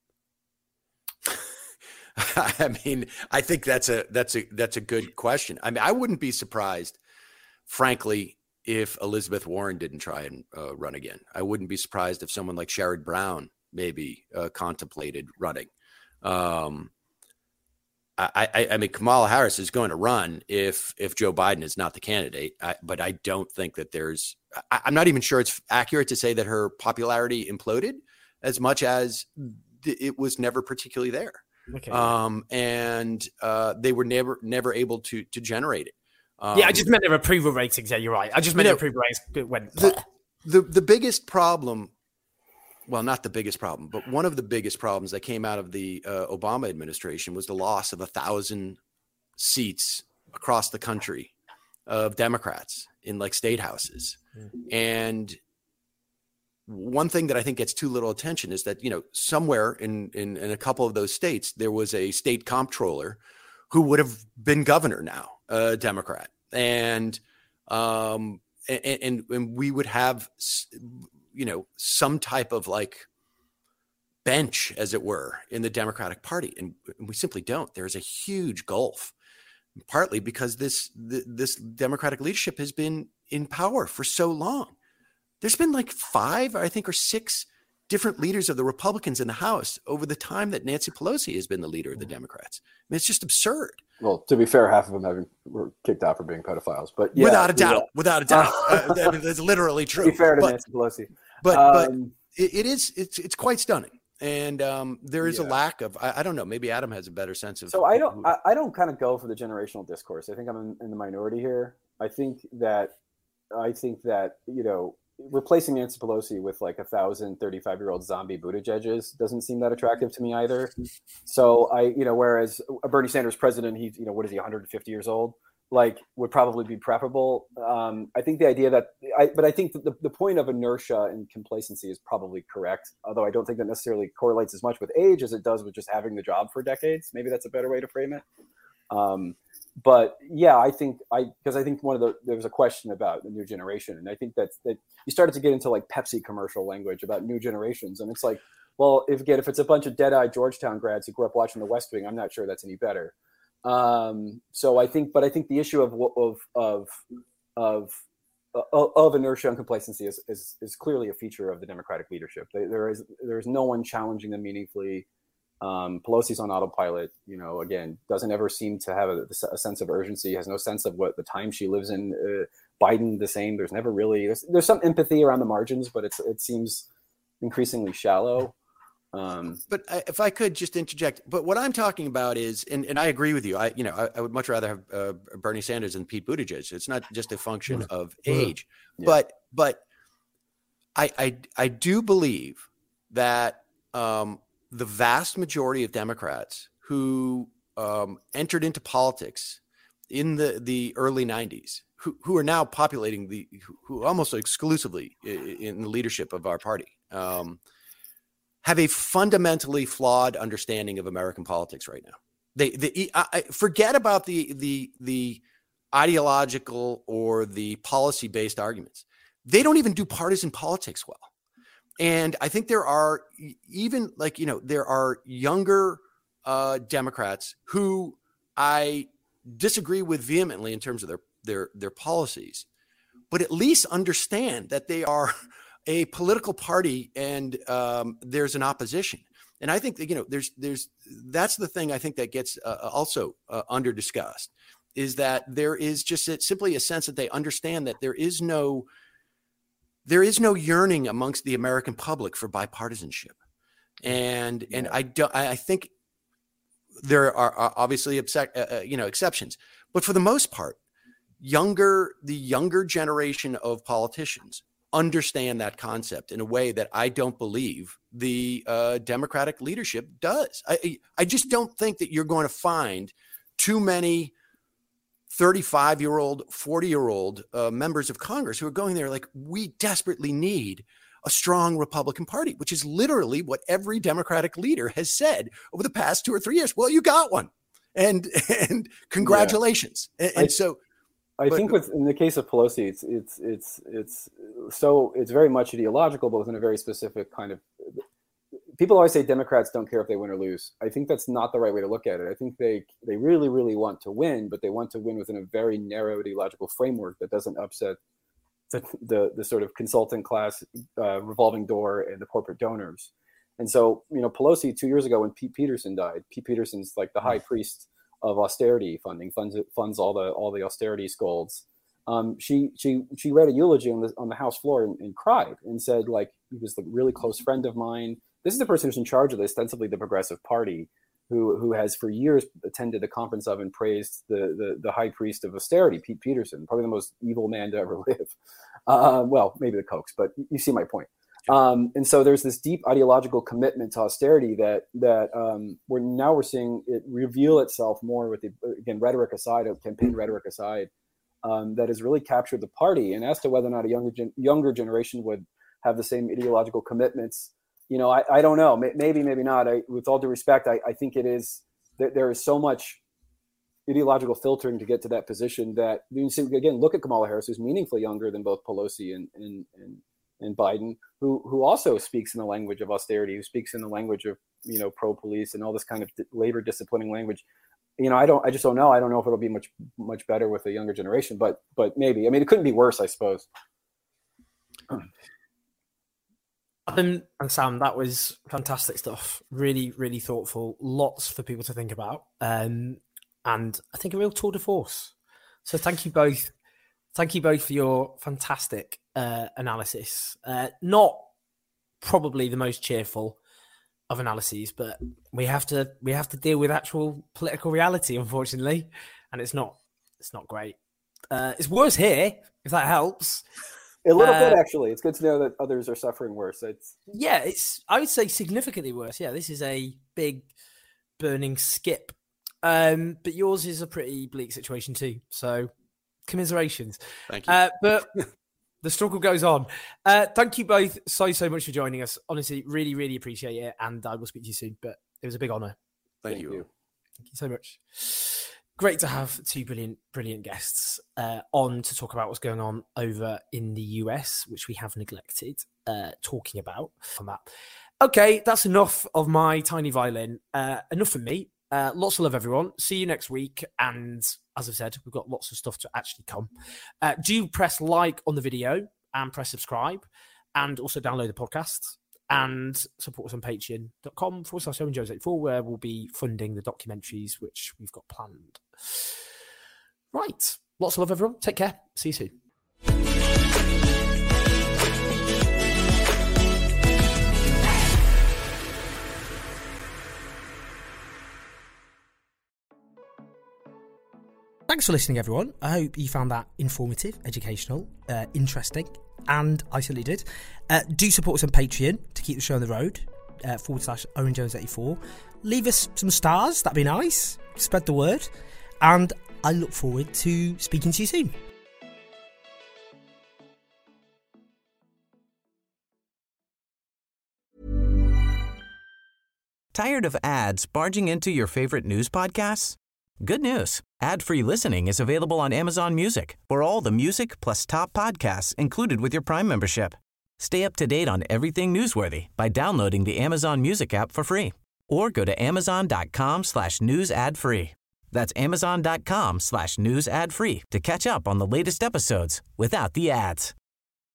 I mean, I think that's a, that's a, that's a good question. I mean, I wouldn't be surprised, frankly, if Elizabeth Warren didn't try and uh, run again. I wouldn't be surprised if someone like Sherrod Brown maybe uh, contemplated running. Um, I, I, I mean, Kamala Harris is going to run if if Joe Biden is not the candidate, I, but I don't think that there's I, I'm not even sure it's accurate to say that her popularity imploded as much as th- it was never particularly there. Okay. Um, and uh, they were never never able to to generate it. Um, yeah, I just meant their approval ratings. Yeah, you're right. I just meant you know, their approval ratings went. The, the, the biggest problem, well, not the biggest problem, but one of the biggest problems that came out of the uh, Obama administration was the loss of a thousand seats across the country of Democrats in like state houses. Mm-hmm. And one thing that I think gets too little attention is that, you know, somewhere in, in, in a couple of those states, there was a state comptroller who would have been governor now, a Democrat. And, um, and, and, and we would have, you know, some type of like bench, as it were, in the Democratic Party. And we simply don't. There's a huge gulf, partly because this, this Democratic leadership has been in power for so long. There's been like five, I think, or six different leaders of the Republicans in the House over the time that Nancy Pelosi has been the leader of the Democrats. I mean, it's just absurd. Well, to be fair, half of them having were kicked out for being pedophiles, but yeah, without a doubt, yeah. without a doubt, uh, I mean, that's literally true. To be fair to but, Nancy Pelosi, but um, but it, it is it's it's quite stunning And um, there is Yeah. a lack of, I, I don't know, maybe Adam has a better sense of. So I don't, I, I don't kind of go for the generational discourse. I think I'm in, in the minority here. I think that, I think that, you know, replacing Nancy Pelosi with like a thousand thirty-five year old zombie Buttigieg's doesn't seem that attractive to me either. So I, you know, whereas a Bernie Sanders president, he's, you know, what is he, one hundred fifty years old? Like would probably be preferable. Um, I think the idea that, I, but I think that the, the point of inertia and complacency is probably correct. Although I don't think that necessarily correlates as much with age as it does with just having the job for decades. Maybe that's a better way to frame it. Um, but yeah, I think I, because I think one of the, there was a question about the new generation. And I think that, that you started to get into like Pepsi commercial language about new generations. And it's like, well, if again, if it's a bunch of dead-eyed Georgetown grads who grew up watching the West Wing, I'm not sure that's any better. Um, so I think, but I think the issue of of of of of, of inertia and complacency is, is is clearly a feature of the Democratic leadership. They, there is there is no one challenging them meaningfully. Um, Pelosi's on autopilot. You know, again, doesn't ever seem to have a, a sense of urgency. Has no sense of what the time she lives in. Uh, Biden the same. There's never really there's, there's some empathy around the margins, but it's it seems increasingly shallow. Um, but I, if I could just interject, but what I'm talking about is, and, and I agree with you. I, you know, I, I would much rather have uh, Bernie Sanders than Pete Buttigieg. It's not just a function of age, yeah. but, but I, I, I do believe that um, the vast majority of Democrats who um, entered into politics in the, the early nineties, who, who are now populating the, who almost exclusively in the leadership of our party, um, have a fundamentally flawed understanding of American politics right now. They, they I, forget about the the the ideological or the policy-based arguments. They don't even do partisan politics well. And I think there are even like, you know, there are younger uh, Democrats who I disagree with vehemently in terms of their their their policies, but at least understand that they are a political party and um, there's an opposition. And I think that, you know, there's, there's, that's the thing I think that gets uh, also uh, under discussed is that there is just a, simply a sense that they understand that there is no, there is no yearning amongst the American public for bipartisanship. And, and yeah. I don't, I think there are obviously, uh, you know, exceptions, but for the most part, younger, the younger generation of politicians understand that concept in a way that I don't believe the uh, Democratic leadership does. I I just don't think that you're going to find too many thirty-five-year-old, forty-year-old uh, members of Congress who are going there like, we desperately need a strong Republican Party, which is literally what every Democratic leader has said over the past two or three years. Well, you got one. And and congratulations. Yeah. And, and I- so I But, think with in the case of Pelosi, it's it's it's it's so it's very much ideological, but within a very specific kind of. People always say Democrats don't care if they win or lose. I think that's not the right way to look at it. I think they they really really want to win, but they want to win within a very narrow ideological framework that doesn't upset the the, the sort of consultant class, uh, revolving door, and the corporate donors. And so, you know, Pelosi two years ago when Pete Peterson died, Pete Peterson's like the high priest of austerity funding, funds funds all the all the austerity scolds. Um, she she she read a eulogy on the on the House floor and, and cried and said, like, he was a really close friend of mine. This is the person who's in charge of ostensibly the Progressive Party, who who has for years attended the conference of and praised the the, the high priest of austerity, Pete Peterson, probably the most evil man to ever live. Uh, well, maybe the Kochs, but you see my point. Um, and so there's this deep ideological commitment to austerity that that um, we're now we're seeing it reveal itself more with the, again, rhetoric aside, campaign rhetoric aside, um, that has really captured the party. And as to whether or not a younger gen- younger generation would have the same ideological commitments, you know, I, I don't know. Maybe, maybe not. I, with all due respect, I, I think it is there, there is so much ideological filtering to get to that position that, again, look at Kamala Harris, who's meaningfully younger than both Pelosi and and and. and Biden, who who also speaks in the language of austerity, who speaks in the language of, you know, pro-police and all this kind of labor disciplining language. You know, I don't, I just don't know. I don't know if it'll be much, much better with a younger generation, but, but maybe. I mean, it couldn't be worse, I suppose. Adam and Sam, that was fantastic stuff. Really, really thoughtful. Lots for people to think about. Um, and I think a real tour de force. So thank you both. Thank you both for your fantastic uh, analysis. Uh, not probably the most cheerful, of analyses, but we have to we have to deal with actual political reality, unfortunately, and it's not it's not great. Uh, it's worse here, if that helps. A little uh, bit, actually. It's good to know that others are suffering worse. It's yeah, it's I would say significantly worse. Yeah, this is a big burning skip, um, but yours is a pretty bleak situation too. So, commiserations. Thank you. Uh, but the struggle goes on. Uh, thank you both so, so much for joining us. Honestly, really, really appreciate it. And I will speak to you soon, but it was a big honor. Thank, thank you. you. Thank you so much. Great to have two brilliant, brilliant guests uh, on to talk about what's going on over in the U S, which we have neglected uh, talking about on that. Okay, that's enough of my tiny violin. Uh, enough from me. Uh, lots of love, everyone. See you next week. And as I've said, we've got lots of stuff to actually come. Uh, do press like on the video and press subscribe, and also download the podcast and support us on patreon.com forward slash Owen Jones eighty-four, where we'll be funding the documentaries which we've got planned. Right. Lots of love, everyone. Take care. See you soon. Thanks for listening, everyone. I hope you found that informative, educational, uh, interesting, and I certainly did. Uh, do support us on Patreon to keep the show on the road, uh, forward slash Owen Jones eighty-four. Leave us some stars, that'd be nice. Spread the word. And I look forward to speaking to you soon. Tired of ads barging into your favorite news podcasts? Good news. Ad-free listening is available on Amazon Music for all the music plus top podcasts included with your Prime membership. Stay up to date on everything newsworthy by downloading the Amazon Music app for free or go to amazon.com slash news ad free. That's amazon.com slash news ad free to catch up on the latest episodes without the ads.